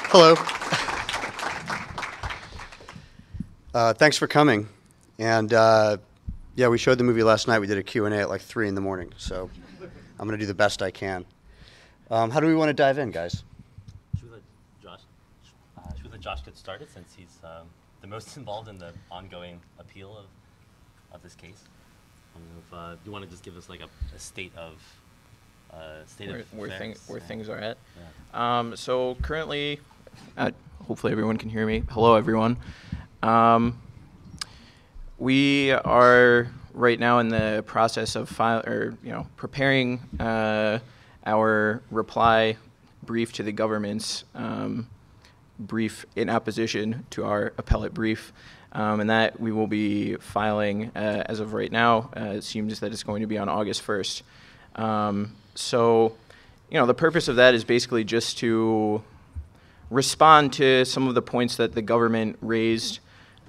Hello. Thanks for coming. And yeah, we showed the movie last night. We did a Q&A at like 3 in the morning, so I'm going to do the best I can. How do we want to dive in, guys? Should we let Josh get started, since he's the most involved in the ongoing appeal of this case? I don't know if you want to just give us like a state of where things are at. Yeah. So currently, hopefully everyone can hear me. Hello, everyone. We are right now in the process of preparing our reply brief to the government's brief in opposition to our appellate brief, and that we will be filing as of right now. It seems that it's going to be on August 1st. So, the purpose of that is basically just to respond to some of the points that the government raised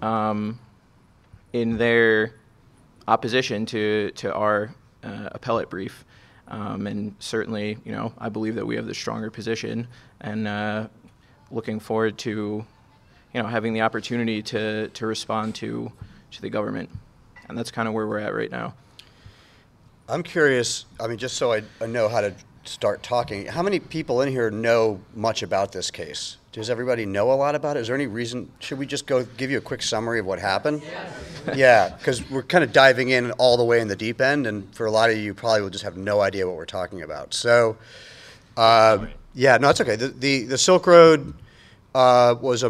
in their opposition to our appellate brief. And certainly, I believe that we have the stronger position, and looking forward to, having the opportunity to respond to the government. And that's kind of where we're at right now. I'm curious, just so I know how to start talking, how many people in here know much about this case? Does everybody know a lot about it? Is there any reason, should we just go give you a quick summary of what happened? Yes. Yeah, because we're kind of diving in all the way in the deep end, and for a lot of you probably will just have no idea what we're talking about. So, yeah, no, it's okay. The Silk Road was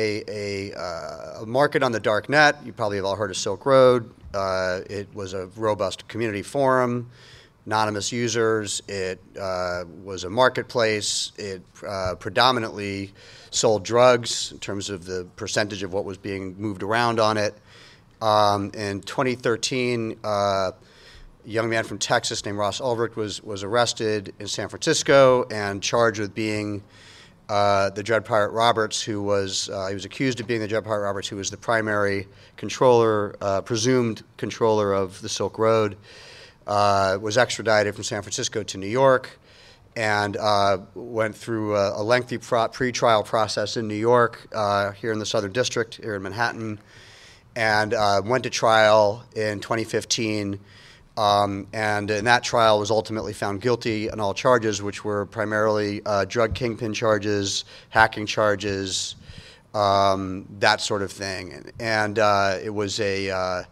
a market on the dark net. You probably have all heard of Silk Road. It was a robust community forum, anonymous users. It was a marketplace. It predominantly sold drugs in terms of the percentage of what was being moved around on it. In 2013, a young man from Texas named Ross Ulbricht was arrested in San Francisco and charged with being the Dread Pirate Roberts, who was he was accused of being the Dread Pirate Roberts, who was the primary controller, presumed controller of the Silk Road. Was extradited from San Francisco to New York, and went through a lengthy pre-trial process in New York, here in the Southern District, here in Manhattan, and went to trial in 2015. And in that trial was ultimately found guilty on all charges, which were primarily drug kingpin charges, hacking charges, that sort of thing. And it was a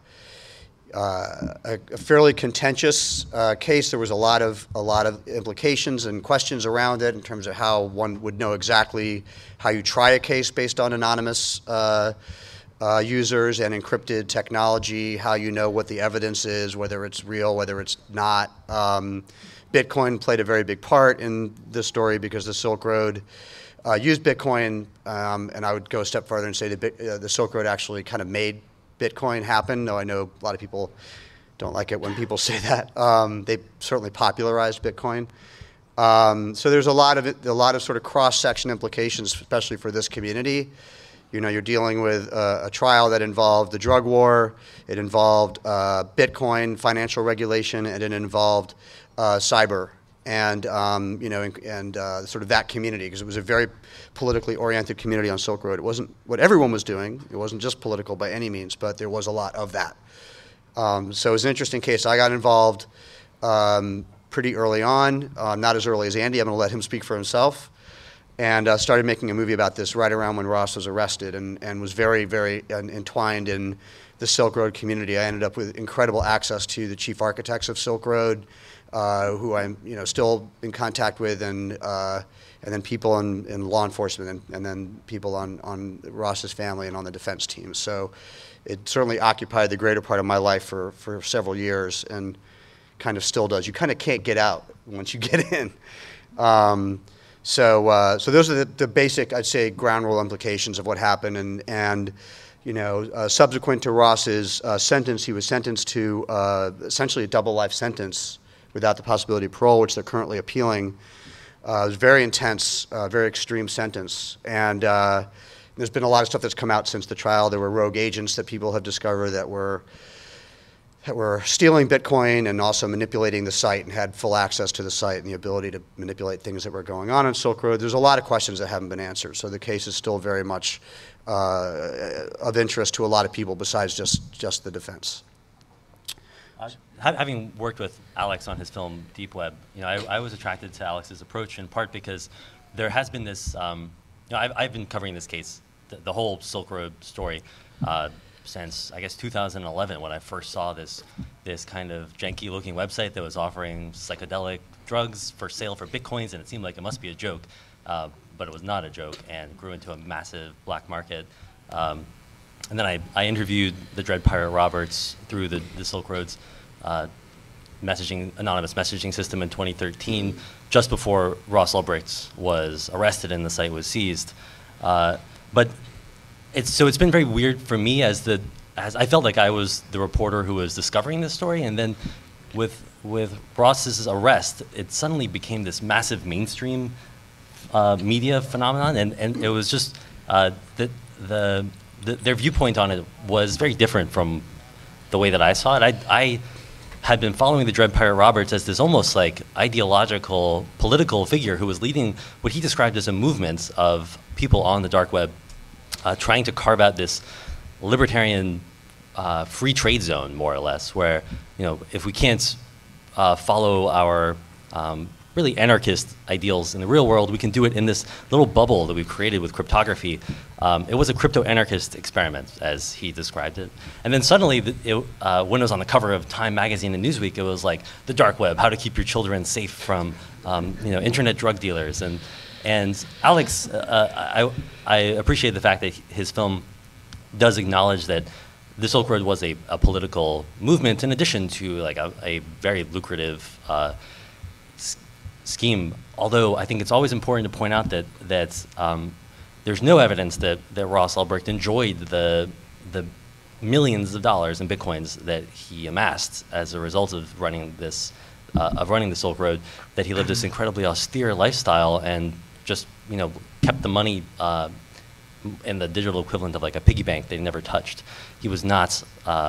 fairly contentious case. There was a lot of implications and questions around it in terms of how one would know exactly how you try a case based on anonymous users and encrypted technology, how you know what the evidence is, whether it's real, whether it's not. Bitcoin played a very big part in this story because the Silk Road used Bitcoin, and I would go a step further and say the Silk Road actually kind of made Bitcoin happen, though I know a lot of people don't like it when people say that. They certainly popularized Bitcoin. So there's a lot of sort of cross-section implications, especially for this community. You're dealing with a trial that involved the drug war, it involved Bitcoin, financial regulation, and it involved cyber and sort of that community, because it was a very politically oriented community on Silk Road. It wasn't what everyone was doing. It wasn't just political by any means, but there was a lot of that. So it was an interesting case. I got involved pretty early on, not as early as Andy. I'm going to let him speak for himself. And started making a movie about this right around when Ross was arrested, and was very, very entwined in the Silk Road community. I ended up with incredible access to the chief architects of Silk Road, who I'm still in contact with, and then people in law enforcement, and then people on Ross's family and on the defense team. So it certainly occupied the greater part of my life for several years, and kind of still does. You kind of can't get out once you get in. So those are the basic, I'd say, ground rule implications of what happened. And subsequent to Ross's sentence, he was sentenced to essentially a double life sentence without the possibility of parole, which they're currently appealing. It was very intense, very extreme sentence. And there's been a lot of stuff that's come out since the trial. There were rogue agents that people have discovered that were stealing Bitcoin and also manipulating the site and had full access to the site and the ability to manipulate things that were going on Silk Road. There's a lot of questions that haven't been answered. So the case is still very much of interest to a lot of people besides just the defense. Having worked with Alex on his film Deep Web, I was attracted to Alex's approach in part because there has been this, I've been covering this case, the whole Silk Road story, since I guess 2011 when I first saw this kind of janky looking website that was offering psychedelic drugs for sale for Bitcoins, and it seemed like it must be a joke, but it was not a joke and grew into a massive black market. And then I interviewed the Dread Pirate Roberts through the Silk Road's anonymous messaging system in 2013, just before Ross Ulbricht was arrested and the site was seized. But it's been very weird for me as I felt like I was the reporter who was discovering this story, and then with Ross's arrest, it suddenly became this massive mainstream media phenomenon, and it was just their viewpoint on it was very different from the way that I saw it. I had been following the Dread Pirate Roberts as this almost like ideological political figure who was leading what he described as a movement of people on the dark web trying to carve out this libertarian free trade zone, more or less, where if we can't follow our really anarchist ideals in the real world, we can do it in this little bubble that we've created with cryptography. It was a crypto-anarchist experiment, as he described it. And then suddenly, when it was on the cover of Time magazine and Newsweek, it was like the dark web, how to keep your children safe from internet drug dealers. And Alex, I appreciate the fact that his film does acknowledge that the Silk Road was a political movement in addition to like a very lucrative scheme. Although I think it's always important to point out that there's no evidence that Ross Ulbricht enjoyed the millions of dollars in Bitcoins that he amassed as a result of running the Silk Road. That he lived this incredibly austere lifestyle and just kept the money in the digital equivalent of like a piggy bank that he never touched. He was not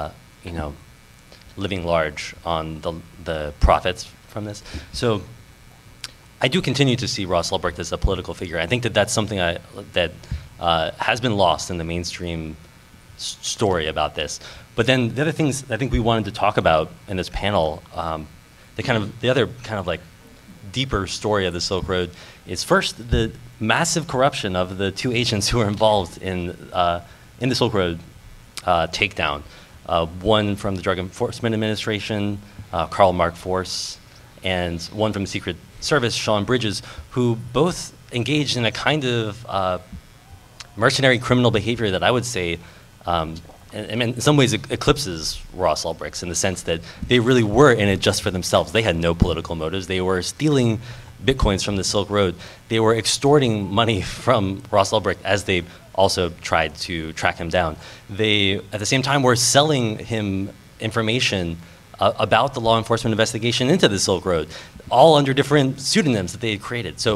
living large on the profits from this. So I do continue to see Ross Ulbricht as a political figure. I think that that's something that has been lost in the mainstream story about this. But then the other things I think we wanted to talk about in this panel, the other kind of like deeper story of the Silk Road is first the massive corruption of the two agents who were involved in the Silk Road takedown. One from the Drug Enforcement Administration, Karl Mark Force, and one from the Secret Service, Sean Bridges, who both engaged in a kind of mercenary criminal behavior that I would say, in some ways, eclipses Ross Ulbricht's in the sense that they really were in it just for themselves. They had no political motives. They were stealing Bitcoins from the Silk Road. They were extorting money from Ross Ulbricht as they also tried to track him down. They, at the same time, were selling him information about the law enforcement investigation into the Silk Road, all under different pseudonyms that they had created. So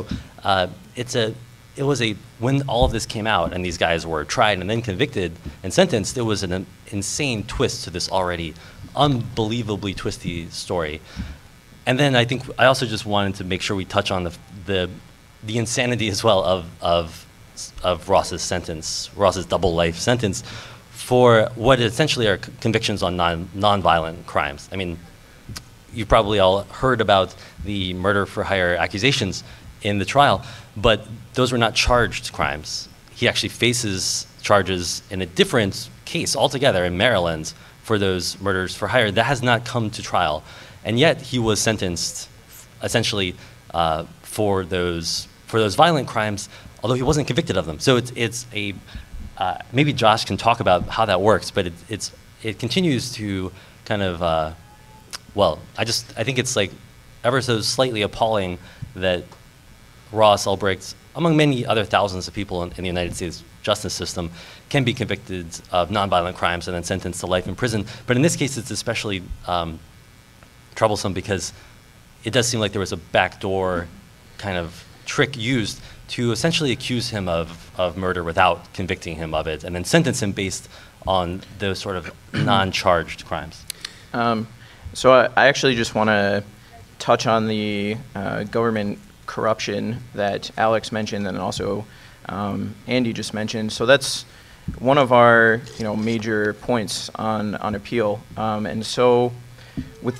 when all of this came out and these guys were tried and then convicted and sentenced, it was an insane twist to this already unbelievably twisty story. And then I think I also just wanted to make sure we touch on the insanity as well of Ross's sentence, Ross's double life sentence, for what essentially are convictions on non-violent crimes. I mean, you've probably all heard about the murder for hire accusations in the trial, but those were not charged crimes. He actually faces charges in a different case altogether in Maryland for those murders for hire. That has not come to trial, and yet he was sentenced essentially for those violent crimes, although he wasn't convicted of them. So it's a maybe Josh can talk about how that works, but it continues to kind of I think it's like ever so slightly appalling that Ross Ulbricht, among many other thousands of people in the United States justice system, can be convicted of nonviolent crimes and then sentenced to life in prison. But in this case, it's especially troublesome because it does seem like there was a backdoor kind of trick used to essentially accuse him of murder without convicting him of it, and then sentence him based on those sort of non-charged crimes. So I actually just want to touch on the government corruption that Alex mentioned and also Andy just mentioned. So that's one of our major points on appeal. And so with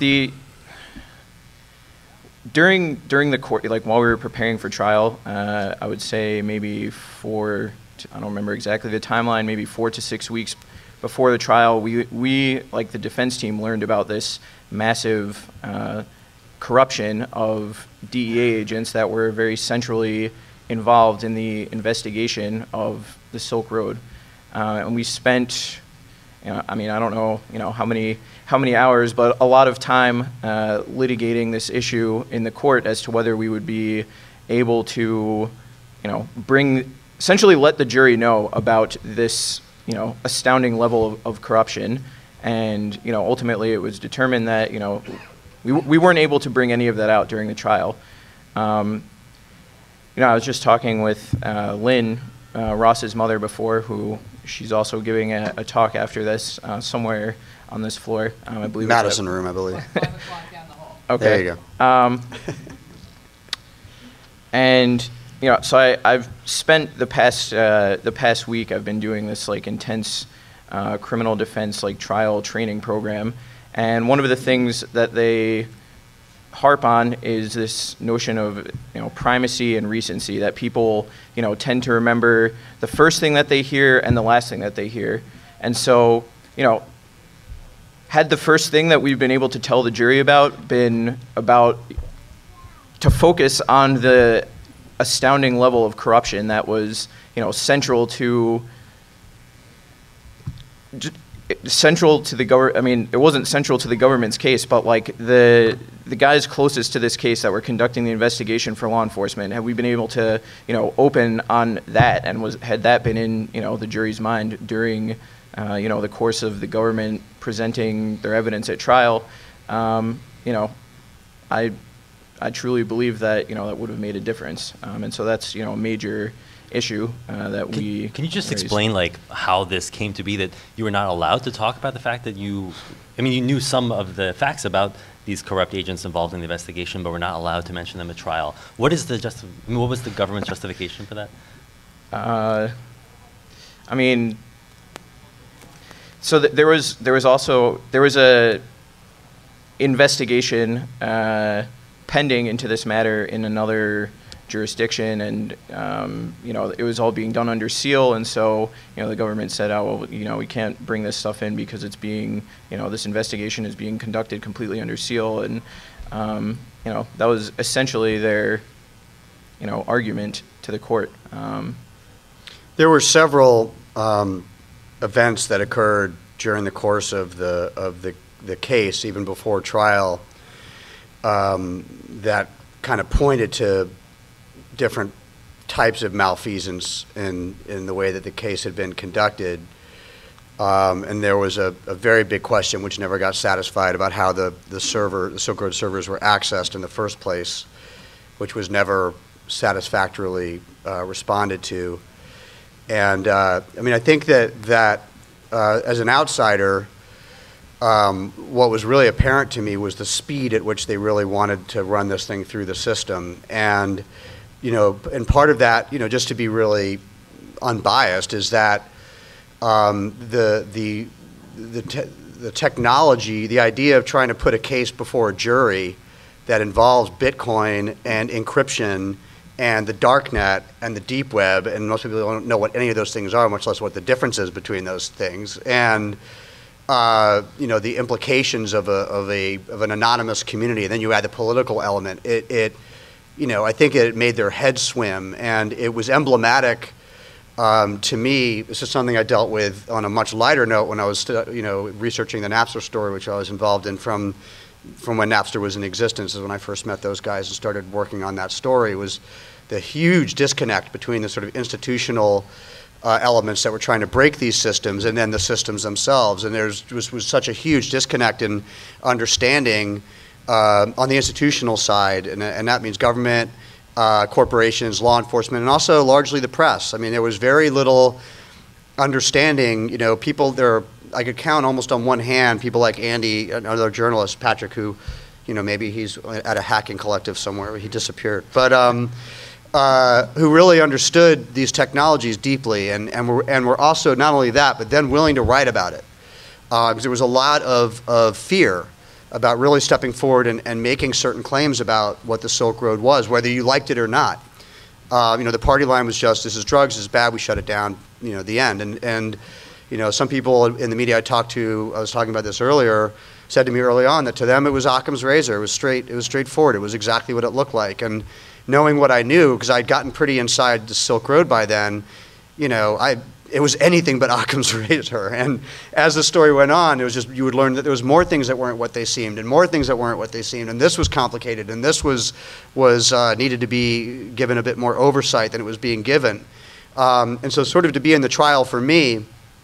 during the court, like while we were preparing for trial, I would say maybe I don't remember exactly the timeline, maybe 4 to 6 weeks before the trial, we like the defense team learned about this massive corruption of DEA agents that were very centrally involved in the investigation of the Silk Road. And we spent, I mean, I don't know, how many hours, but a lot of time litigating this issue in the court as to whether we would be able to, essentially let the jury know about this, astounding level of corruption. And, ultimately it was determined that, we weren't able to bring any of that out during the trial. I was just talking with Lynn, Ross's mother before, who she's also giving a talk after this somewhere on this floor. I believe Madison room, I believe. 5 o'clock down the hall. Okay. There you go. And so I've spent the past week. I've been doing this like intense criminal defense like trial training program, and one of the things that they harp on is this notion of primacy and recency, that people tend to remember the first thing that they hear and the last thing that they hear. And so had the first thing that we've been able to tell the jury about been about to focus on the astounding level of corruption that was central to the government. I mean, it wasn't central to the government's case, but like the guys closest to this case that were conducting the investigation for law enforcement, had we been able to open on that, and had that been in the jury's mind during the course of the government presenting their evidence at trial, I truly believe that that would have made a difference, and so that's a major issue that we. Can you just raised. explain like how this came to be, that you were not allowed to talk about the fact that you knew some of the facts about these corrupt agents involved in the investigation, but were not allowed to mention them at trial? What was the government's justification for that? So there was a investigation pending into this matter in another jurisdiction, and it was all being done under seal, and so the government said, oh well, we can't bring this stuff in because it's being this investigation is being conducted completely under seal, and that was essentially their argument to the court. There were several events that occurred during the course of the case, even before trial, that kind of pointed to different types of malfeasance in the way that the case had been conducted. And there was a very big question which never got satisfied about how the Silk Road servers were accessed in the first place, which was never satisfactorily responded to. And I think that as an outsider, what was really apparent to me was the speed at which they really wanted to run this thing through the system. And and part of that, just to be really unbiased, is that the technology, the idea of trying to put a case before a jury that involves Bitcoin and encryption and the darknet and the deep web, and most people don't know what any of those things are, much less what the difference is between those things, and the implications of an anonymous community, and then you add the political element. I think it made their heads swim, and it was emblematic to me. This is something I dealt with on a much lighter note when I was, researching the Napster story, which I was involved in from when Napster was in existence. Is when I first met those guys and started working on that story. Was the huge disconnect between the sort of institutional elements that were trying to break these systems and then the systems themselves. And there was such a huge disconnect in understanding on the institutional side, and that means government, corporations, law enforcement, and also largely the press. There was very little understanding. People, there are I could count almost on one hand people like Andy, another journalist, Patrick, who, maybe he's at a hacking collective somewhere where he disappeared, but who really understood these technologies deeply, and were also not only that, but then willing to write about it, because there was a lot of fear about really stepping forward and making certain claims about what the Silk Road was, whether you liked it or not. The party line was just, this is drugs, this is bad, we shut it down, the end. And some people in the media I was talking about this earlier, said to me early on that to them it was Occam's razor. It was straightforward. It was exactly what it looked like. And knowing what I knew, because I'd gotten pretty inside the Silk Road by then, it was anything but Occam's razor. And as the story went on, it was just, you would learn that there was more things that weren't what they seemed, and more things that weren't what they seemed, and this was complicated, and this was needed to be given a bit more oversight than it was being given. And so sort of to be in the trial for me,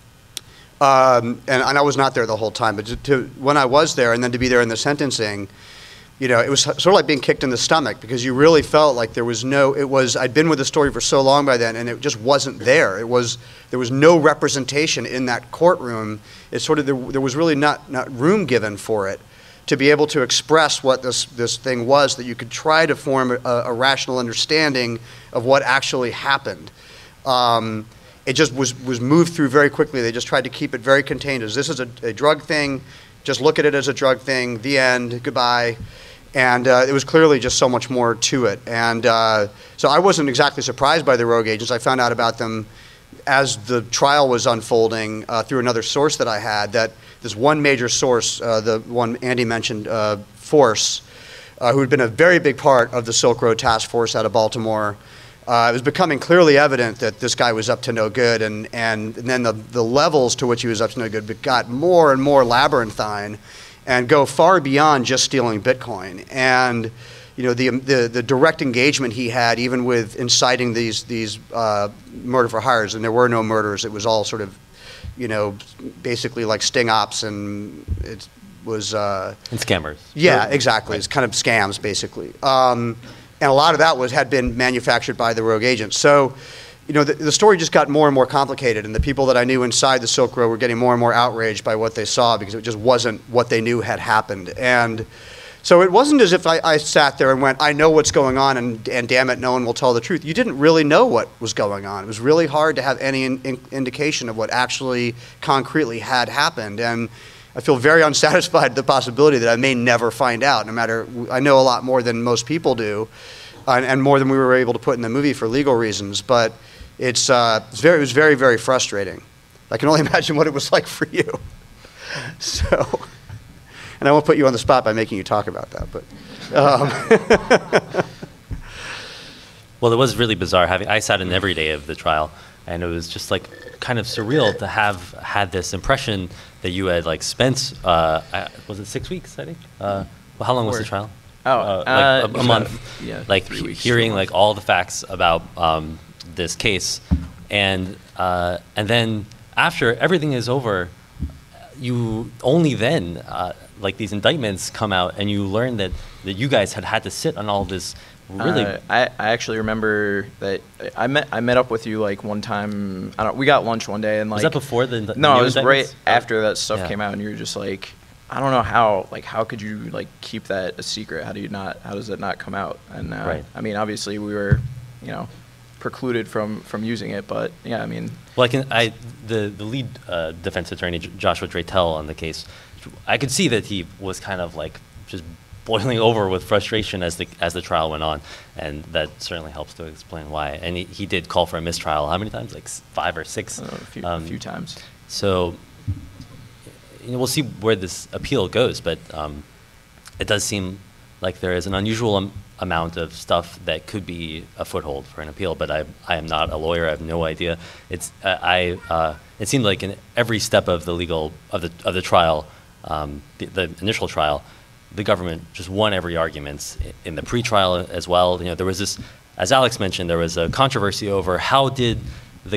and I was not there the whole time, but when I was there and then to be there in the sentencing, it was sort of like being kicked in the stomach, because you really felt like there was I'd been with the story for so long by then, and it just wasn't there. There was no representation in that courtroom. It's sort of, there was really not room given for it to be able to express what this thing was, that you could try to form a rational understanding of what actually happened. It just was moved through very quickly. They just tried to keep it very contained. As this is a drug thing, just look at it as a drug thing, the end, goodbye. And it was clearly just so much more to it. And so I wasn't exactly surprised by the rogue agents. I found out about them as the trial was unfolding through another source that I had, that this one major source, the one Andy mentioned, Force, who had been a very big part of the Silk Road Task Force out of Baltimore. It was becoming clearly evident that this guy was up to no good, and then the levels to which he was up to no good got more and more labyrinthine and go far beyond just stealing Bitcoin. And the direct engagement he had, even with inciting these murder for hires, and there were no murders. It was all sort of, basically like sting ops, and it was and scammers. Yeah, exactly. It's kind of scams, basically. And a lot of that had been manufactured by the rogue agents. So, the story just got more and more complicated, and the people that I knew inside the Silk Road were getting more and more outraged by what they saw, because it just wasn't what they knew had happened. And so it wasn't as if I sat there and went, I know what's going on, and damn it, no one will tell the truth. You didn't really know what was going on. It was really hard to have any indication of what actually concretely had happened. And I feel very unsatisfied at the possibility that I may never find out, no matter, I know a lot more than most people do, and more than we were able to put in the movie for legal reasons, but it was very, very frustrating. I can only imagine what it was like for you. So, and I won't put you on the spot by making you talk about that, but. Well, it was really bizarre. I sat in every day of the trial, and it was just like kind of surreal to have had this impression that you had spent, was it 6 weeks, I think? Well, how long was the trial? A month. Yeah, 3 weeks. Hearing all the facts about this case, and then after everything is over, you only then these indictments come out, and you learn that you guys had to sit on all this. Really, I actually remember that I met up with you one time. We got lunch one day, and was that before the no, it was right after that stuff came out, and you were just like, I don't know how could you keep that a secret? How does it not come out? And right. I mean, obviously we were, precluded from using it, but yeah, I mean. Well, the lead defense attorney, Joshua Dratel, on the case, I could see that he was kind of just boiling over with frustration as the trial went on, and that certainly helps to explain why. And he did call for a mistrial. How many times? 5 or 6? A few times. So we'll see where this appeal goes, but it does seem like there is an unusual amount of stuff that could be a foothold for an appeal. But I am not a lawyer. I have no idea. It seemed like in every step of the trial, the initial trial, the government just won every argument in the pretrial as well. There was this, as Alex mentioned, there was a controversy over how did the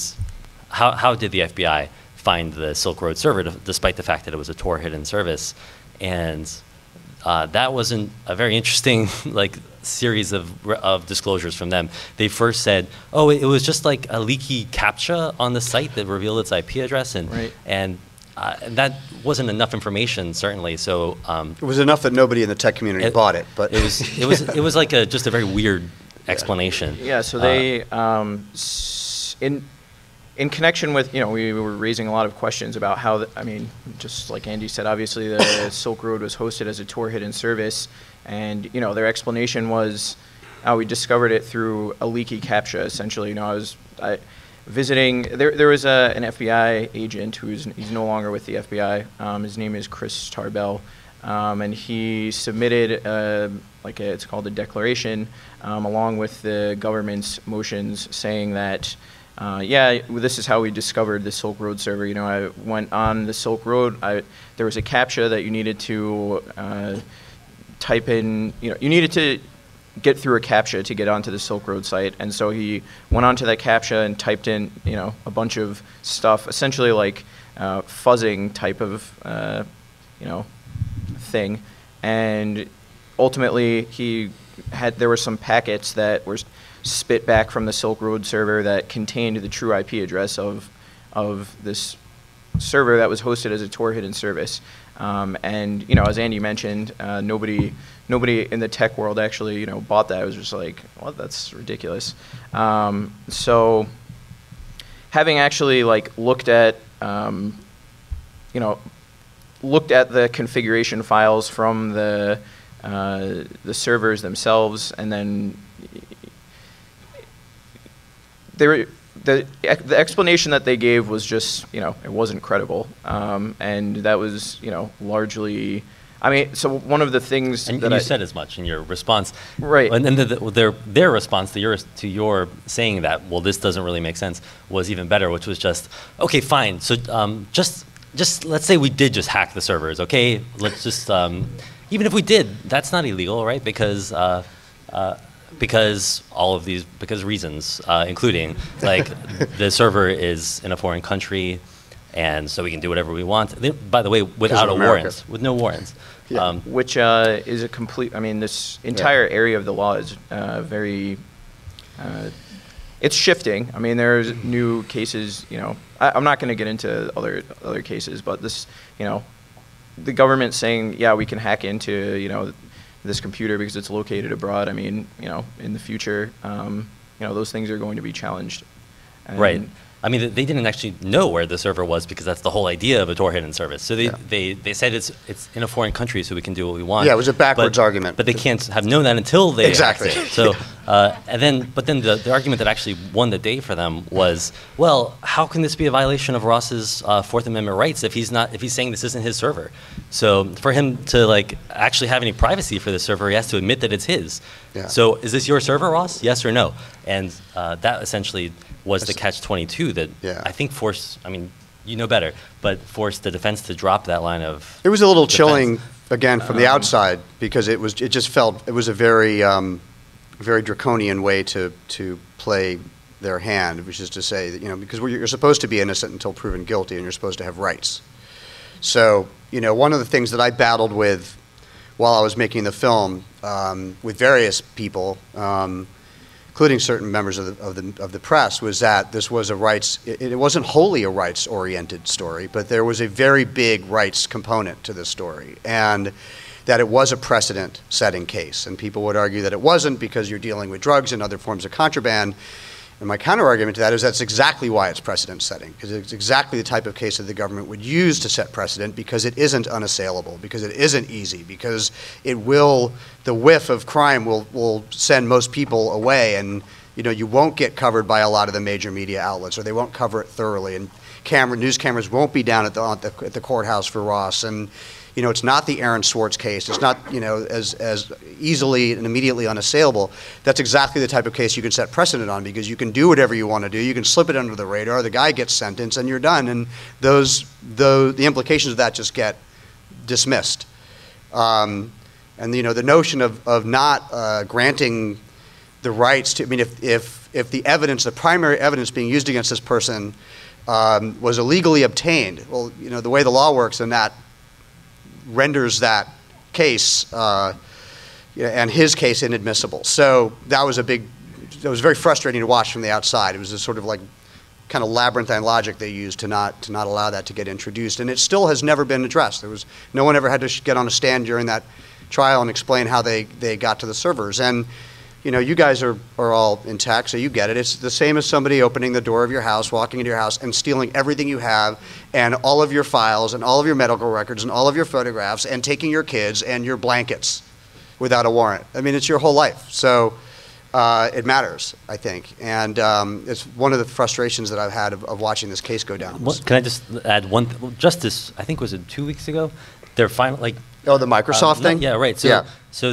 FBI find the Silk Road server, despite the fact that it was a Tor hidden service, and that wasn't a very interesting series of disclosures from them. They first said, oh, it was just a leaky CAPTCHA on the site that revealed its IP address, right. and that wasn't enough information, certainly. So It was enough that nobody in the tech community bought it, but it was like just a very weird explanation. Yeah, so they, in connection with, we were raising a lot of questions about how, just like Andy said, obviously the Silk Road was hosted as a Tor hidden service, and, their explanation was, we discovered it through a leaky CAPTCHA, essentially. I was visiting, there was an FBI agent he's no longer with the FBI. His name is Chris Tarbell, and he submitted, it's called a declaration, along with the government's motions saying that, this is how we discovered the Silk Road server. I went on the Silk Road. There was a CAPTCHA that you needed to type in. You needed to get through a CAPTCHA to get onto the Silk Road site. And so he went onto that CAPTCHA and typed in, a bunch of stuff, essentially like fuzzing type of, thing. And ultimately, there were some packets that were spit back from the Silk Road server that contained the true IP address of this server that was hosted as a Tor hidden service. And as Andy mentioned, nobody in the tech world actually bought that. It was just like, well, that's ridiculous. So having actually looked at the configuration files from the servers themselves, and then the explanation that they gave was just, it wasn't credible. And that was, largely, so one of the things and that you said as much in your response. Right. And then their response to your saying that, well, this doesn't really make sense, was even better, which was just, okay, fine. So just let's say we did just hack the servers, okay? Let's just, even if we did, that's not illegal, right? Because reasons, including the server is in a foreign country, and so we can do whatever we want. By the way, without with no warrants. Yeah. Which is a complete. This entire area of the law is very. It's shifting. There's new cases. I'm not going to get into other cases, but this, the government saying, yeah, we can hack into, this computer because it's located abroad. In the future, those things are going to be challenged. And right. They didn't actually know where the server was because that's the whole idea of a Tor hidden service. So they said it's in a foreign country, so we can do what we want. Yeah, it was a backwards argument. But they can't have known that until they exactly. hacked it. So but then the argument that actually won the day for them was, well, how can this be a violation of Ross's Fourth Amendment rights if he's saying this isn't his server? So for him to actually have any privacy for the server, he has to admit that it's his. Yeah. So is this your server, Ross? Yes or no? And that essentially was the catch-22 that I think forced, better, but forced the defense to drop that line of It was a little defense. chilling, again, from the outside, because it just felt, it was a very, very draconian way to play their hand, which is to say that, because you're supposed to be innocent until proven guilty, and you're supposed to have rights. So, one of the things that I battled with while I was making the film, with various people, including certain members of the press, was that this was a rights. It wasn't wholly a rights-oriented story, but there was a very big rights component to this story, and that it was a precedent-setting case. And people would argue that it wasn't because you're dealing with drugs and other forms of contraband. And my counter-argument to that is that's exactly why it's precedent-setting, because it's exactly the type of case that the government would use to set precedent, because it isn't unassailable, because it isn't easy, because the whiff of crime will send most people away, and you won't get covered by a lot of the major media outlets, or they won't cover it thoroughly, and news cameras won't be down at the courthouse for Ross, and it's not the Aaron Swartz case. It's not, as easily and immediately unassailable. That's exactly the type of case you can set precedent on, because you can do whatever you want to do. You can slip it under the radar. The guy gets sentenced, and you're done. And the implications of that just get dismissed. And the notion of not granting the rights to, if the evidence, the primary evidence being used against this person was illegally obtained, well, the way the law works, then that renders that case and his case inadmissible. So that was very frustrating to watch from the outside. It was a sort of kind of labyrinthine logic they used to not allow that to get introduced, and it still has never been addressed. No one ever had to get on a stand during that trial and explain how they got to the servers. And you guys are all in tech, so you get it. It's the same as somebody opening the door of your house, walking into your house, and stealing everything you have, and all of your files, and all of your medical records, and all of your photographs, and taking your kids and your blankets without a warrant. I mean, it's your whole life. So it matters, I think. And it's one of the frustrations that I've had of watching this case go down. Can I just add one? Just this, I think, was it 2 weeks ago? They're finally Oh, the Microsoft thing? Yeah, right. So, yeah. So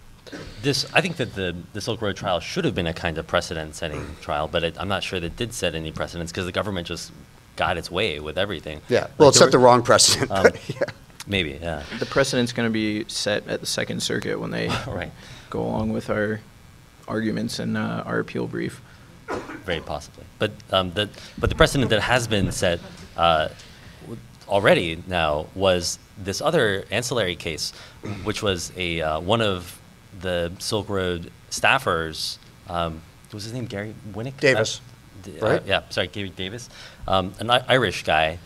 I think that the Silk Road trial should have been a kind of precedent-setting trial, but I'm not sure that it did set any precedents because the government just got its way with everything. Yeah. Well, it set the wrong precedent. But yeah. Maybe, yeah. The precedent's going to be set at the Second Circuit when they Right. go along with our arguments and our appeal brief. Very possibly. But the precedent that has been set already now was this other ancillary case, which was one of the Silk Road staffers. Was his name Gary Winnick? Davis. Right? Yeah, sorry, Gary Davis, an Irish guy.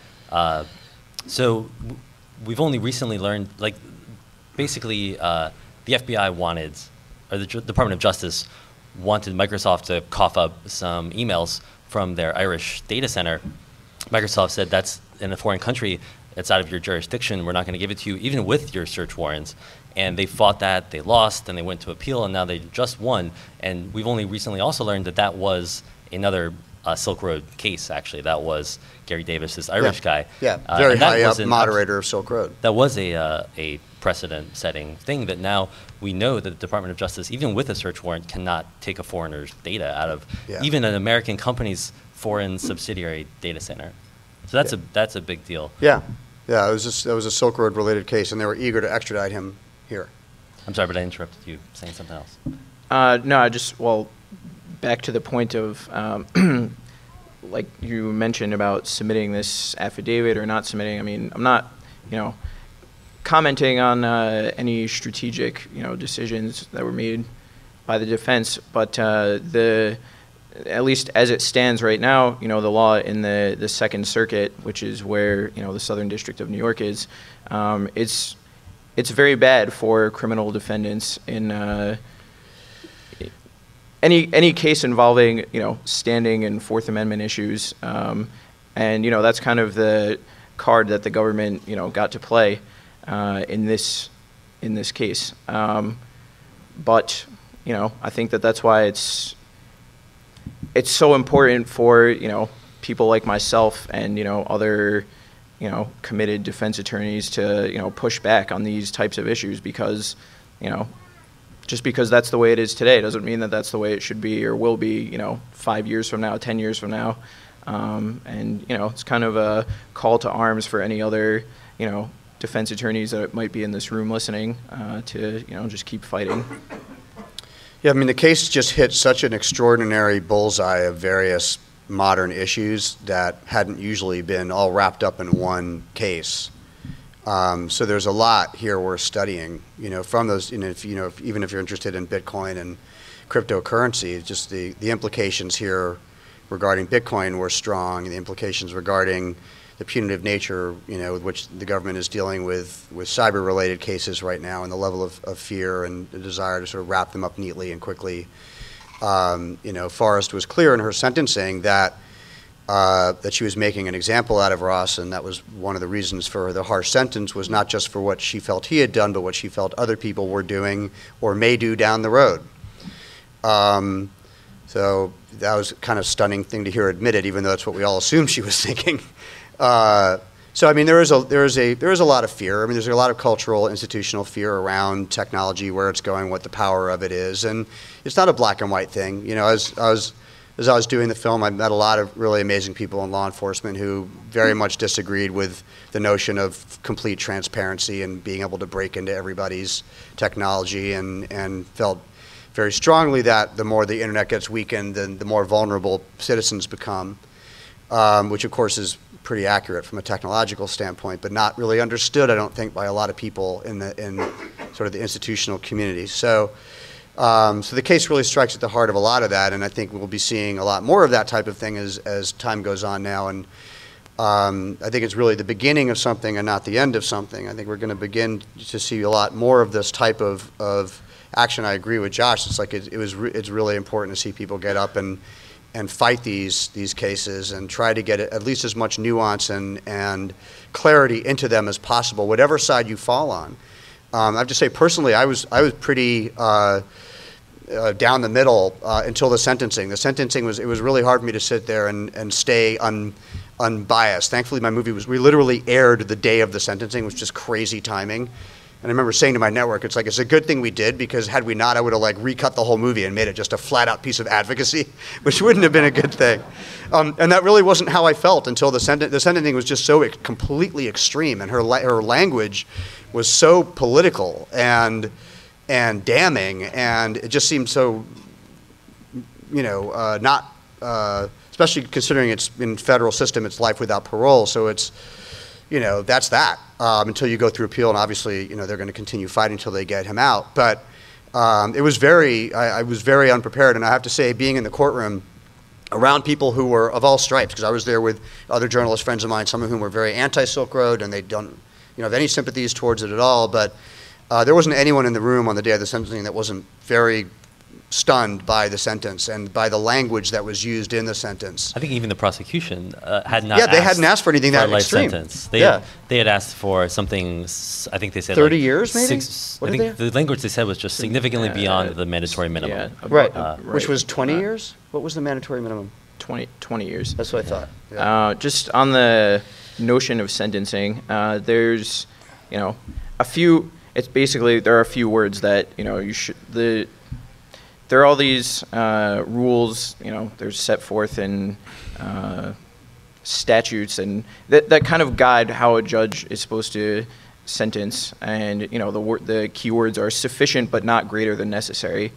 So we've only recently learned, like, basically the FBI wanted, or the Department of Justice wanted Microsoft to cough up some emails from their Irish data center. Microsoft said that's in a foreign country, it's out of your jurisdiction, we're not going to give it to you, even with your search warrants. And they fought that, they lost, and they went to appeal, and now they just won. And we've only recently also learned that that was another Silk Road case, actually. That was Gary Davis, this Irish guy. Yeah, very high up was moderator of Silk Road. That was a precedent-setting thing that now we know that the Department of Justice, even with a search warrant, cannot take a foreigner's data out of even an American company's foreign subsidiary data center. So that's a big deal. Yeah, yeah. It was a Silk Road related case, and they were eager to extradite him here. I'm sorry, but I interrupted you saying something else. No, back to the point of, like you mentioned about submitting this affidavit or not submitting. I mean, I'm not, commenting on any strategic, decisions that were made by the defense, but at least as it stands right now, the law in the Second Circuit, which is where the Southern District of New York is, it's very bad for criminal defendants in any case involving standing and Fourth Amendment issues, and that's kind of the card that the government got to play in this case. But I think that's why it's so important for people like myself and other committed defense attorneys to push back on these types of issues, because just because that's the way it is today doesn't mean that that's the way it should be or will be 5 years from now, 10 years from now. And it's kind of a call to arms for any other defense attorneys that might be in this room listening to just keep fighting. Yeah, I mean, the case just hit such an extraordinary bullseye of various modern issues that hadn't usually been all wrapped up in one case. So there's a lot here worth studying, from those, even if you're interested in Bitcoin and cryptocurrency, just the implications here regarding Bitcoin were strong, the implications regarding the punitive nature, with which the government is dealing with cyber-related cases right now, and the level of fear and the desire to sort of wrap them up neatly and quickly. Forrest was clear in her sentencing that she was making an example out of Ross, and that was one of the reasons for the harsh sentence, was not just for what she felt he had done, but what she felt other people were doing or may do down the road. So that was kind of stunning thing to hear admitted, even though that's what we all assumed she was thinking. So I mean, there is a lot of fear. I mean, there's a lot of cultural, institutional fear around technology, where it's going, what the power of it is, and it's not a black and white thing. As I was doing the film, I met a lot of really amazing people in law enforcement who very much disagreed with the notion of complete transparency and being able to break into everybody's technology, and felt very strongly that the more the internet gets weakened, then the more vulnerable citizens become, which of course is pretty accurate from a technological standpoint, but not really understood, I don't think, by a lot of people in sort of the institutional community. So So the case really strikes at the heart of a lot of that, and I think we'll be seeing a lot more of that type of thing as time goes on now. And I think it's really the beginning of something and not the end of something. I think we're going to begin to see a lot more of this type of action. I agree with Josh. It's like it's really important to see people get up and fight these cases and try to get at least as much nuance and clarity into them as possible, whatever side you fall on. I have to say, personally, I was pretty down the middle until the sentencing. The sentencing it was really hard for me to sit there and stay unbiased. Thankfully, we literally aired the day of the sentencing, which was just crazy timing. And I remember saying to my network, it's a good thing we did, because had we not, I would have recut the whole movie and made it just a flat out piece of advocacy, which wouldn't have been a good thing. And that really wasn't how I felt until the sentencing was just so completely extreme, and her language was so political and damning, and it just seemed so, not, especially considering it's in federal system, it's life without parole. So it's, that's that until you go through appeal, and obviously, they're going to continue fighting until they get him out. But it was I was very unprepared, and I have to say, being in the courtroom around people who were of all stripes, because I was there with other journalist friends of mine, some of whom were very anti-Silk Road, and they don't, have any sympathies towards it at all. But there wasn't anyone in the room on the day of the sentencing that wasn't very stunned by the sentence and by the language that was used in the sentence. I think even the prosecution had not. Yeah, they hadn't asked for anything that life extreme. Sentence. They had asked for something. I think they said 30 years, maybe. I think the language they said was just significantly beyond the mandatory minimum. Yeah, right. Which was 20 years. What was the mandatory minimum? 20 years. That's what I thought. Yeah. Just on the notion of sentencing, there's, a few. It's basically there are a few words that you should there are all these rules, there's set forth in statutes, and that kind of guide how a judge is supposed to sentence. And the key words are sufficient but not greater than necessary.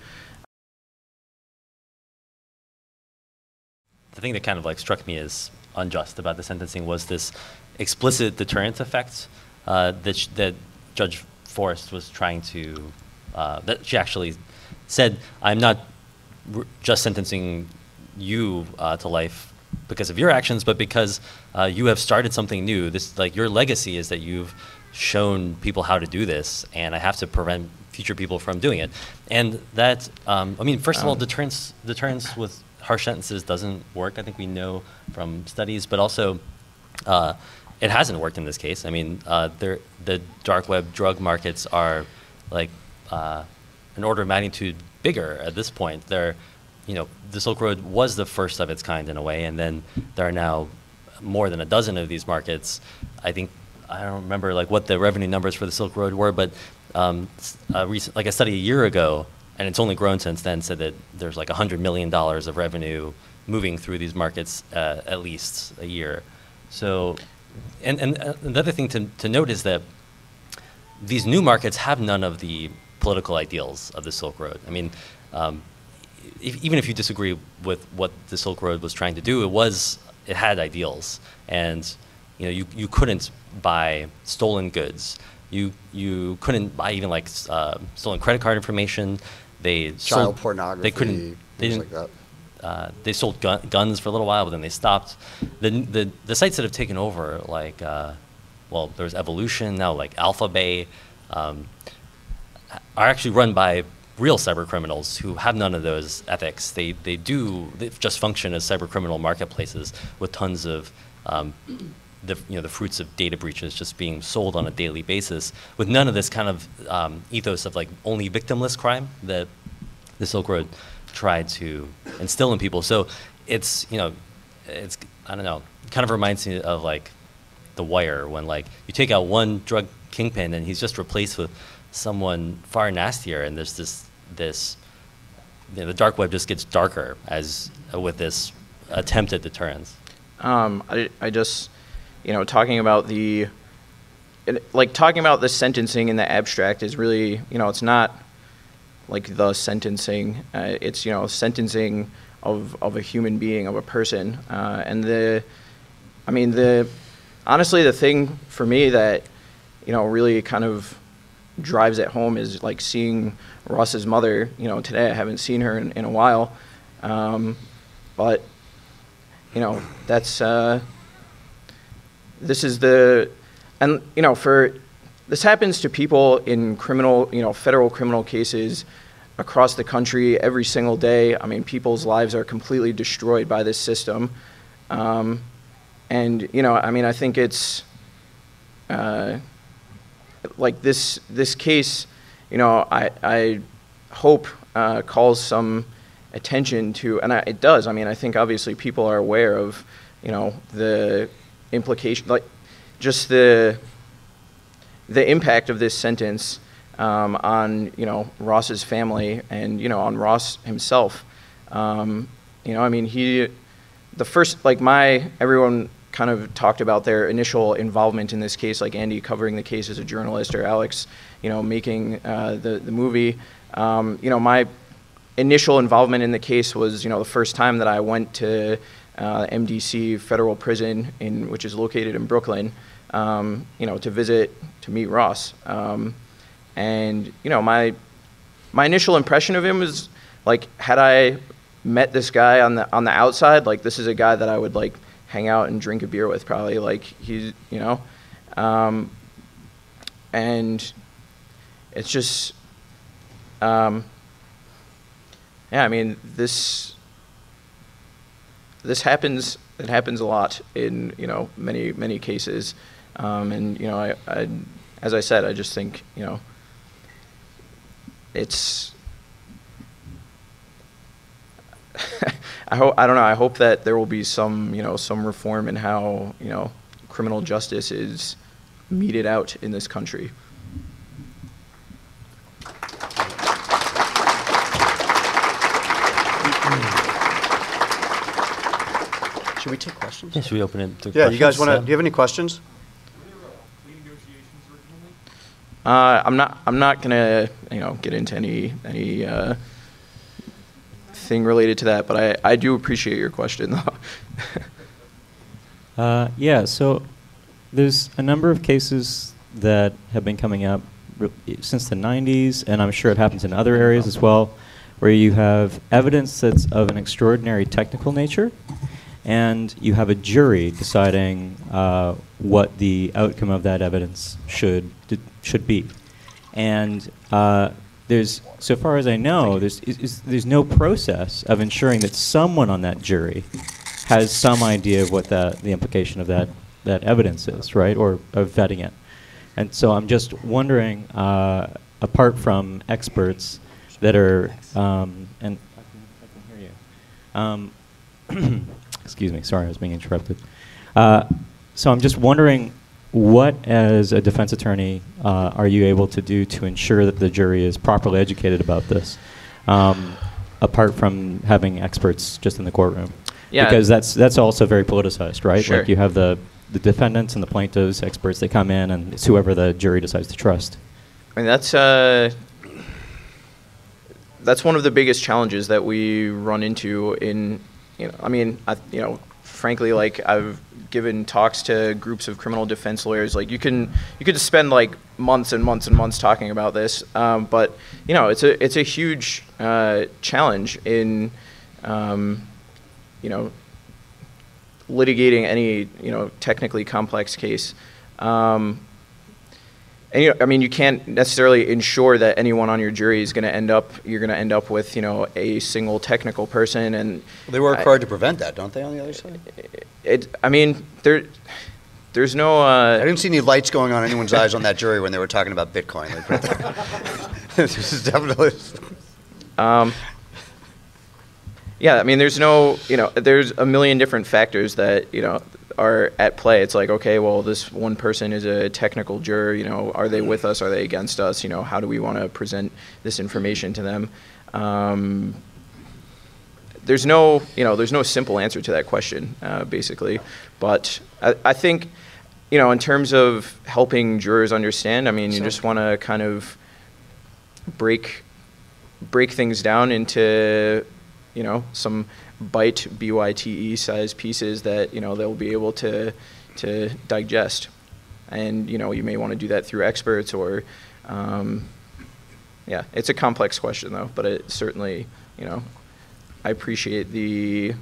The thing that kind of struck me as unjust about the sentencing was this explicit deterrence effect that Judge Forrest was trying to, that she actually said, I'm not just sentencing you to life because of your actions, but because you have started something new. This, your legacy is that you've shown people how to do this, and I have to prevent future people from doing it. And that, first of all, deterrence with harsh sentences doesn't work. I think we know from studies, but also it hasn't worked in this case. The dark web drug markets are an order of magnitude bigger at this point. The Silk Road was the first of its kind in a way, and then there are now more than a dozen of these markets. I don't remember what the revenue numbers for the Silk Road were, but a study a year ago, and it's only grown since then, said that there's $100 million of revenue moving through these markets at least a year. So, and another thing to note is that these new markets have none of the political ideals of the Silk Road. Even if you disagree with what the Silk Road was trying to do, it had ideals, and you couldn't buy stolen goods. You couldn't buy even stolen credit card information. Child pornography. They couldn't. They didn't. Like that. They sold guns for a little while, but then they stopped. The sites that have taken over, there's Evolution now, Alpha Bay, are actually run by real cyber criminals who have none of those ethics. They just function as cyber criminal marketplaces with tons of the fruits of data breaches just being sold on a daily basis, with none of this kind of ethos of only victimless crime that the Silk Road tried to instill in people. So it's I don't know, it kind of reminds me of The Wire, when you take out one drug kingpin and he's just replaced with someone far nastier, and there's this the dark web just gets darker with this attempt at deterrence. I just talking about the sentencing in the abstract is really it's not the sentencing. It's sentencing of a human being, of a person, and honestly, the thing for me that really kind of drives it home is like seeing Ross's mother. You know, today I haven't seen her in a while, but you know, that's this is the, and you know, this happens to people in criminal, you know, federal criminal cases across the country every single day. I mean, people's lives are completely destroyed by this system. And, you know, I mean, I think it's, like this case, you know, I hope calls some attention to, and it does. I mean, I think obviously people are aware of, you know, the implication, like just the impact of this sentence on, you know, Ross's family and, you know, on Ross himself. You know, I mean, everyone kind of talked about their initial involvement in this case, like Andy covering the case as a journalist, or Alex, you know, making the movie. You know, my initial involvement in the case was, you know, the first time that I went to MDC Federal Prison, which is located in Brooklyn, you know, to meet Ross. And, you know, my initial impression of him was, like, had I met this guy on the outside, like, this is a guy that I would, like, hang out and drink a beer with, probably. Like, he's, you know, and it's just, yeah, I mean, this happens. It happens a lot in, you know, many cases, and, you know, I as I said, I just think, you know, it's. I don't know. I hope that there will be some, you know, some reform in how, you know, criminal justice is meted out in this country. Should we take questions? Yeah, should we open it to Yeah, questions? you guys want to, do you have any questions? I'm not gonna, you know, get into any thing related to that, but I do appreciate your question, though. Yeah, so there's a number of cases that have been coming up since the 90s, and I'm sure it happens in other areas as well, where you have evidence that's of an extraordinary technical nature, and you have a jury deciding what the outcome of that evidence should be. And there's, so far as I know, there's no process of ensuring that someone on that jury has some idea of what the implication of that evidence is, right, or of vetting it. And so I'm just wondering, apart from experts that are, and I can hear you. Excuse me, sorry, I was being interrupted. So I'm just wondering, what, as a defense attorney, are you able to do to ensure that the jury is properly educated about this, apart from having experts just in the courtroom? Yeah. Because that's also very politicized, right? Sure. Like you have the defendants and the plaintiffs, experts, they come in, and it's whoever the jury decides to trust. I mean, that's one of the biggest challenges that we run into in, you know, I mean, you know, frankly, like, I've given talks to groups of criminal defense lawyers. Like, you could spend like months and months and months talking about this, but you know, it's a huge challenge in, you know, litigating any, you know, technically complex case. And, you know, I mean, you can't necessarily ensure that anyone on your jury is going to you're going to end up with, you know, a single technical person. And They work hard to prevent that, don't they, on the other side? I mean, there's no. I didn't see any lights going on anyone's eyes on that jury when they were talking about Bitcoin. This is definitely. Yeah, I mean, there's no, you know, there's a million different factors that, you know, are at play. It's like, okay, well, this one person is a technical juror, you know, are they with us, are they against us, you know, how do we want to present this information to them? There's no, you know, there's no simple answer to that question, basically. But I think, you know, in terms of helping jurors understand, I mean, you just want to kind of break things down into, you know, some BYTE size pieces that, you know, they'll be able to digest. And, you know, you may want to do that through experts or, Yeah, it's a complex question though, but it certainly, I appreciate the,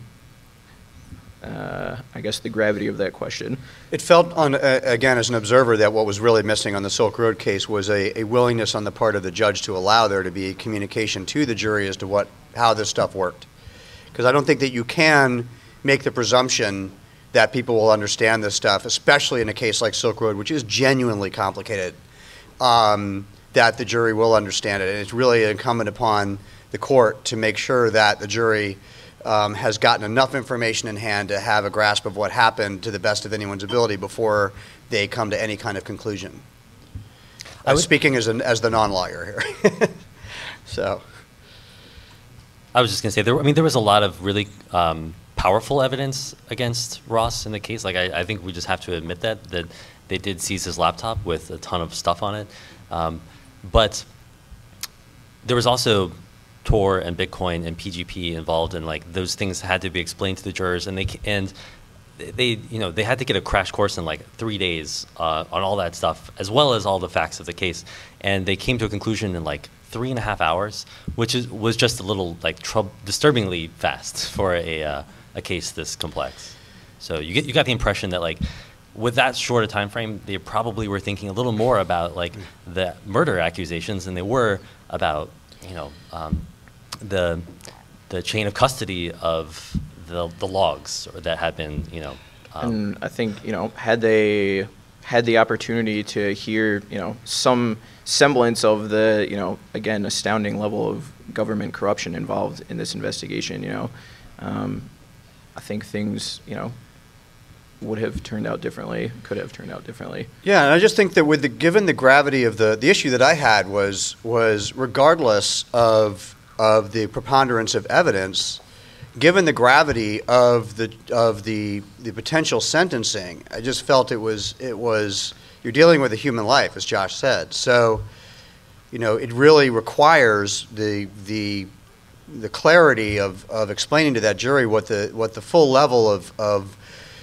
I guess, the gravity of that question. It felt, again, as an observer, that what was really missing on the Silk Road case was a willingness on the part of the judge to allow there to be communication to the jury as to how this stuff worked. Because I don't think that you can make the presumption that people will understand this stuff, especially in a case like Silk Road, which is genuinely complicated, that the jury will understand it. And it's really incumbent upon the court to make sure that the jury has gotten enough information in hand to have a grasp of what happened to the best of anyone's ability before they come to any kind of conclusion. I was speaking as the non-lawyer here. So, I was just going to say, there was a lot of really powerful evidence against Ross in the case. Like, I think we just have to admit that they did seize his laptop with a ton of stuff on it. But there was also Tor and Bitcoin and PGP involved, and like those things had to be explained to the jurors, and they had to get a crash course in like 3 days on all that stuff, as well as all the facts of the case, and they came to a conclusion in like 3.5 hours, which was just a little like disturbingly fast for a case this complex. So you got the impression that like with that short a time frame, they probably were thinking a little more about like the murder accusations than they were about the chain of custody of the logs that had been and I think had they had the opportunity to hear some semblance of the again astounding level of government corruption involved in this investigation, I think things would have turned out differently, could have turned out differently. yeah, and I just think that given the gravity of the issue that I had was regardless of the preponderance of evidence, given the gravity of the potential sentencing, I just felt it was you're dealing with a human life, as Josh said. So, it really requires the clarity of explaining to that jury what the full level of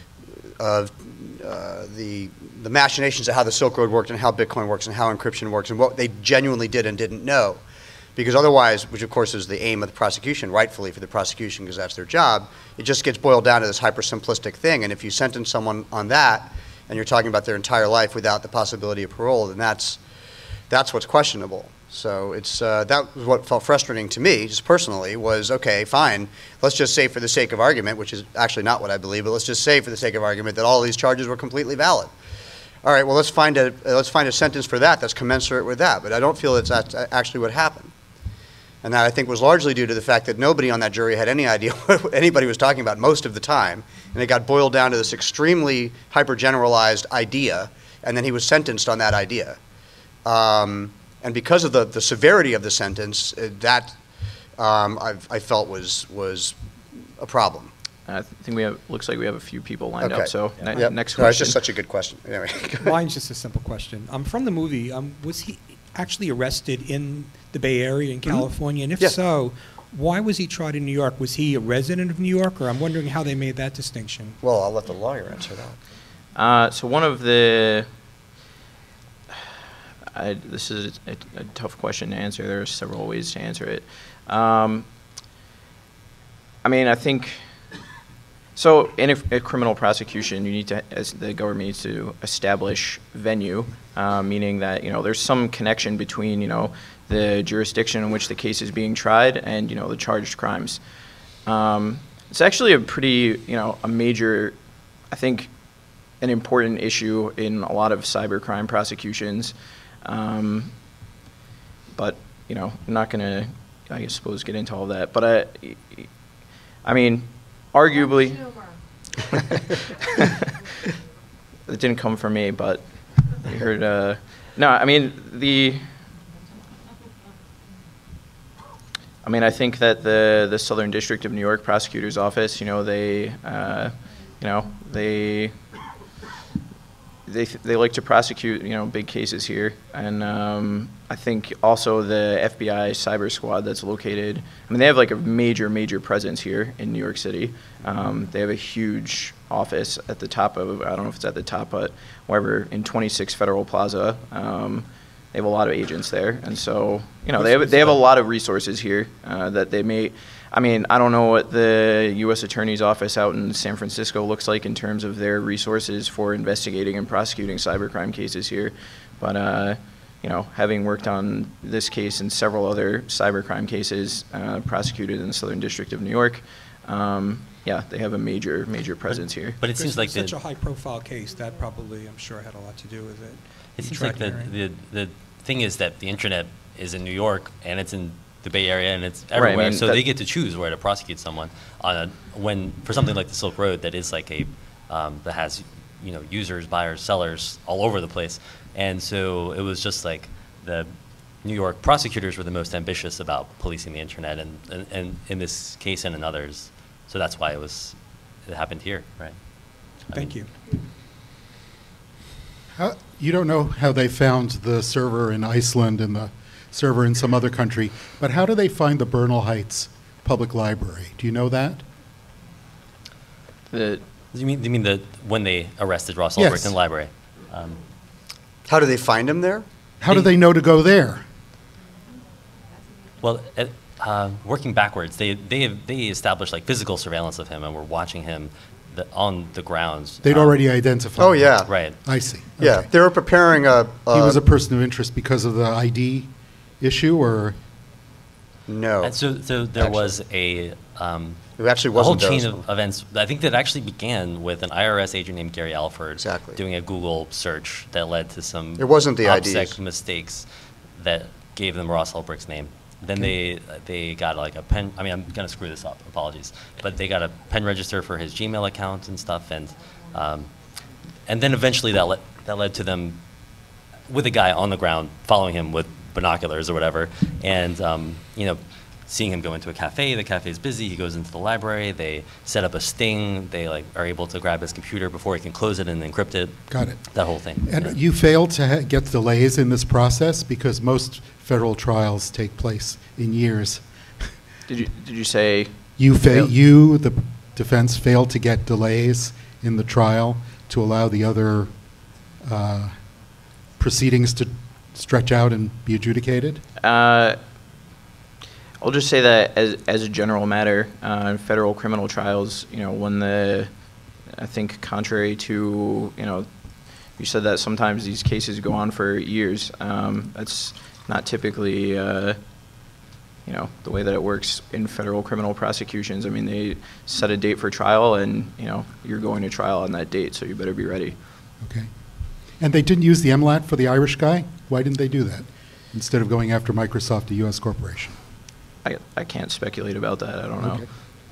the machinations of how the Silk Road worked and how Bitcoin works and how encryption works and what they genuinely did and didn't know. Because otherwise, which of course is the aim of the prosecution, rightfully for the prosecution because that's their job, it just gets boiled down to this hyper-simplistic thing. And if you sentence someone on that and you're talking about their entire life without the possibility of parole, then that's what's questionable. So that was what felt frustrating to me, just personally, was, okay, fine, let's just say for the sake of argument, which is actually not what I believe, but let's just say for the sake of argument that all these charges were completely valid. All right, well, let's find a sentence for that that's commensurate with that. But I don't feel that's actually what happened. And that, I think, was largely due to the fact that nobody on that jury had any idea what anybody was talking about most of the time. And it got boiled down to this extremely hyper-generalized idea, and then he was sentenced on that idea. And because of the severity of the sentence, that I felt was a problem. I think looks like we have a few people lined Okay. up, so Yep. next No, it's question. just such a good question. Anyway. Mine's just a simple question. From the movie, was he actually arrested in the Bay Area in California? And if Yeah. so, why was he tried in New York? Was he a resident of New York, or I'm wondering how they made that distinction? Well, I'll let the lawyer answer that. So one of the, this is a tough question to answer. There are several ways to answer it. I think, so in a criminal prosecution, you need to, as the government needs to establish venue, meaning that, there's some connection between, the jurisdiction in which the case is being tried and, the charged crimes. It's actually a pretty, a major, I think, an important issue in a lot of cybercrime prosecutions. But, I'm not going to, I suppose, get into all that. But, arguably, it didn't come from me, but I heard, I think that the Southern District of New York Prosecutor's Office, they like to prosecute, big cases here. And I think also the FBI cyber squad that's located, they have like a major presence here in New York City. They have a huge office at the top of, I don't know if it's at the top, but wherever, in 26 Federal Plaza. they have a lot of agents there, and so they have a lot of resources here that they may. I mean, I don't know what the U.S. Attorney's Office out in San Francisco looks like in terms of their resources for investigating and prosecuting cybercrime cases here, but having worked on this case and several other cybercrime cases prosecuted in the Southern District of New York, they have a major presence here. But it seems like such a high-profile case that probably, I'm sure, had a lot to do with it. It seems like the thing is that the internet is in New York and it's in the Bay Area and it's everywhere, Right, I mean, so they get to choose where to prosecute someone for something like the Silk Road that is like that has users, buyers, sellers all over the place, and so it was just like the New York prosecutors were the most ambitious about policing the internet, and in this case and in others, so that's why it happened here, right? Thank you. You don't know how they found the server in Iceland and the server in some other country, but how do they find the Bernal Heights Public Library? Do you know that? You mean when they arrested Ross Yes. Ulbricht in the library? How do they find him there? How do they know to go there? Well, working backwards, they established like physical surveillance of him, and were watching him on the grounds. They'd already identified Oh, him. yeah. Right. I see. Yeah, Okay. they were preparing He was a person of interest because of the ID issue, or? no. And so there Actually. was It actually a whole wasn't chain those. of events. I think that actually began with an IRS agent named Gary Alford Exactly. doing a Google search that led to some It wasn't the OPSEC IDs. mistakes that gave them Ross Ulbricht's name. Then they got like a pen. I mean, I'm gonna screw this up. Apologies, but they got a pen register for his Gmail account and stuff, and then eventually that led to them with a guy on the ground following him with binoculars or whatever, and seeing him go into a cafe. The cafe's busy. He goes into the library. They set up a sting. They are able to grab his computer before he can close it and encrypt it. Got it. That whole thing. And Yeah. you failed to get delays in this process because most federal trials take place in years. Did you say? You, Failed. the defense, failed to get delays in the trial to allow the other proceedings to stretch out and be adjudicated? I'll just say that as a general matter, in federal criminal trials, I think contrary to, you said that sometimes these cases go on for years. That's not typically, the way that it works in federal criminal prosecutions. I mean, they set a date for trial and, you're going to trial on that date, so you better be ready. Okay. And they didn't use the MLAT for the Irish guy? Why didn't they do that instead of going after Microsoft, a U.S. corporation? I can't speculate about that. I don't know. Okay.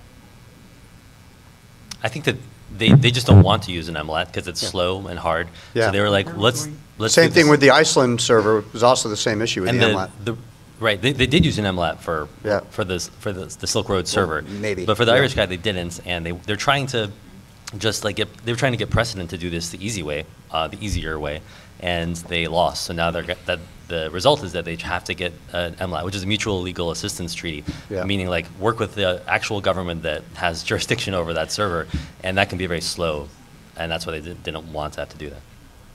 I think that they just don't want to use an MLAT because it's slow and hard. Yeah. So they were like, let's Same do thing this. with the Iceland server. It was also the same issue with And the MLAT. right, they did use an MLAT for Yeah. the Silk Road server. maybe, But for the yeah. Irish guy, they didn't, and they're trying to just like they're trying to get precedent to do this the easy way, the easier way, and they lost. So now the result is that they have to get an MLAT, which is a mutual legal assistance treaty, Yeah. meaning like work with the actual government that has jurisdiction over that server, and that can be very slow, and that's why they didn't want to have to do that.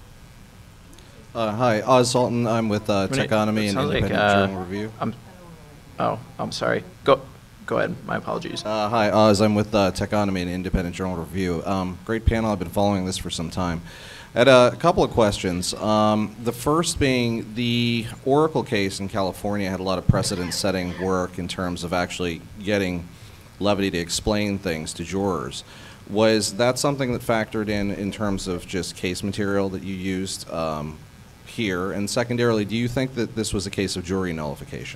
Hi, Oz Sultan. I'm with Techonomy and sounds like, Independent Journal Review. I'm sorry. Go ahead. My apologies. Hi, Oz. I'm with Techonomy and Independent Journal Review. Great panel. I've been following this for some time. I had a couple of questions. The first being the Oracle case in California had a lot of precedent-setting work in terms of actually getting Levity to explain things to jurors. Was that something that factored in terms of just case material that you used here? And secondarily, do you think that this was a case of jury nullification?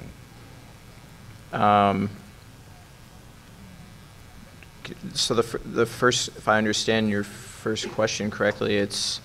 So the first, if I understand your first question correctly, it's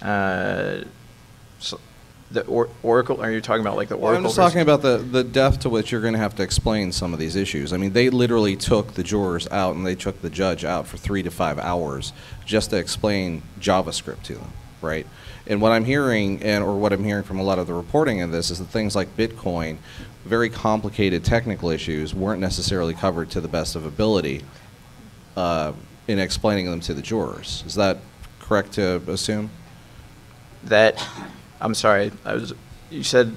so the Oracle. Are you talking about like the Well, Oracle? I'm just talking about the depth to which you're going to have to explain some of these issues. I mean, they literally took the jurors out and they took the judge out for 3 to 5 hours just to explain JavaScript to them, right? And what I'm hearing, or what I'm hearing from a lot of the reporting of this, is that things like Bitcoin, very complicated technical issues, weren't necessarily covered to the best of ability in explaining them to the jurors. Is that correct to assume? That, I'm sorry, You said.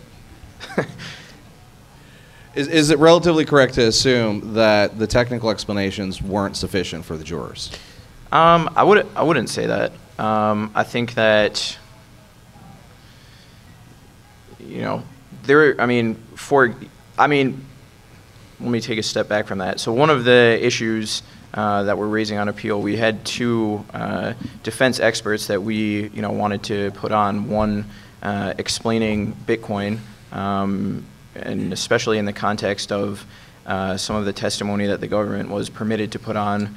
Is it relatively correct to assume that the technical explanations weren't sufficient for the jurors? I wouldn't say that. I think that, you know, let me take a step back from that. So one of the issues that we're raising on appeal, we had two defense experts that we, you know, wanted to put on. One explaining Bitcoin, and especially in the context of some of the testimony that the government was permitted to put on,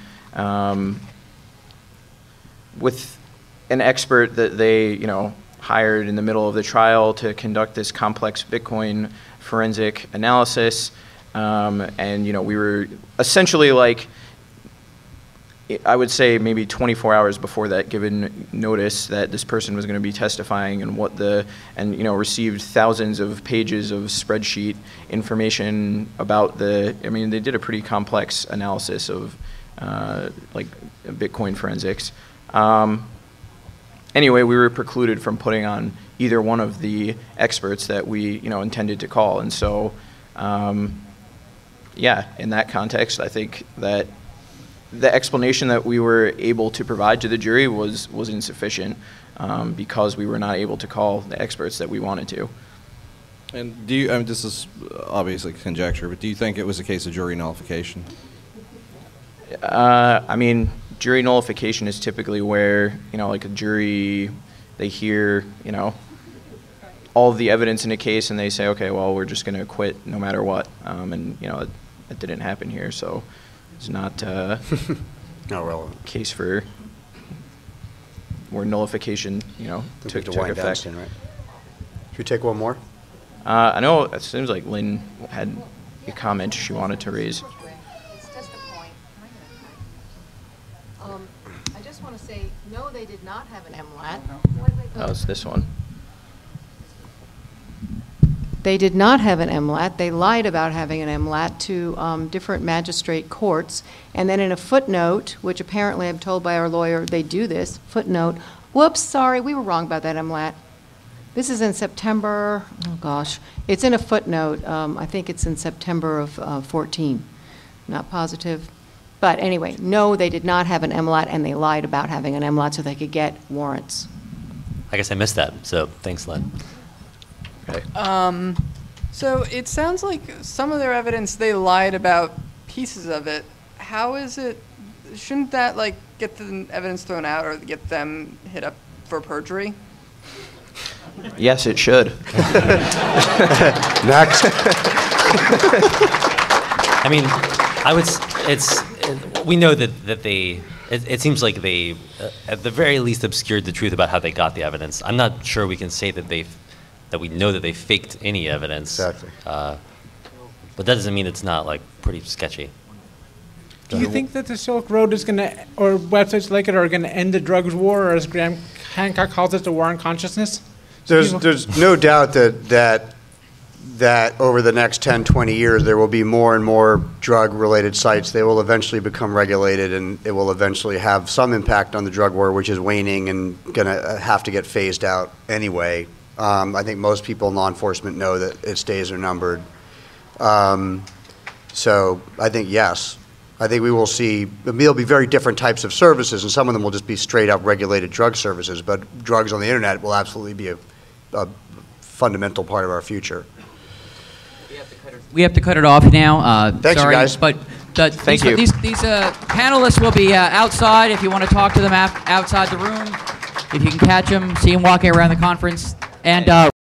with an expert that they, you know, hired in the middle of the trial to conduct this complex Bitcoin forensic analysis. And, you know, we were essentially, like, I would say maybe 24 hours before that, given notice that this person was going to be testifying and you know, received thousands of pages of spreadsheet information about they did a pretty complex analysis of like Bitcoin forensics. Anyway, we were precluded from putting on either one of the experts that we, you know, intended to call. And so, yeah, in that context, I think that the explanation that we were able to provide to the jury was insufficient, because we were not able to call the experts that we wanted to. And do you, I mean, this is obviously conjecture, but do you think it was a case of jury nullification? I mean, jury nullification is typically where, you know, like a jury, they hear, you know, all of the evidence in a case and they say, okay, well, we're just going to acquit no matter what. And, you know, it didn't happen here, so it's not not relevant. Case for where nullification, you know, took wind down effect. soon, right? Should we take one more? I know it seems like Lynn had a comment she wanted to raise. It's just a point. I just want to say, no, they did not have an MLAT. That was this one. They did not have an MLAT. They lied about having an MLAT to different magistrate courts. And then in a footnote, which apparently I'm told by our lawyer they do this, footnote, whoops, sorry, we were wrong about that MLAT. This is in September, oh gosh, it's in a footnote. I think it's in September of 14. Not positive. But anyway, no, they did not have an MLAT, and they lied about having an MLAT so they could get warrants. I guess I missed that, so thanks, Len. Okay. So it sounds like some of their evidence, they lied about pieces of it. How is it, shouldn't that like get the evidence thrown out or get them hit up for perjury? Yes, it should. Next. I mean, we know that they, it seems like they, at the very least, obscured the truth about how they got the evidence. I'm not sure we can say that we know that they faked any evidence. Exactly. But that doesn't mean it's not, like, pretty sketchy. Do you think that the Silk Road is going to, or websites like it, are going to end the drugs war, or as Graham Hancock calls it, the war on consciousness? There's no doubt that over the next 10, 20 years, there will be more and more drug-related sites. They will eventually become regulated, and it will eventually have some impact on the drug war, which is waning and going to have to get phased out anyway. I think most people in law enforcement know that its days are numbered. So I think, yes. I think we will see, there'll be very different types of services, and some of them will just be straight-up regulated drug services, but drugs on the internet will absolutely be a fundamental part of our future. We have to cut it off now. Thanks, sorry, you guys. But Thank you. These panelists will be outside if you want to talk to them outside the room. If you can catch them, see them walking around the conference. And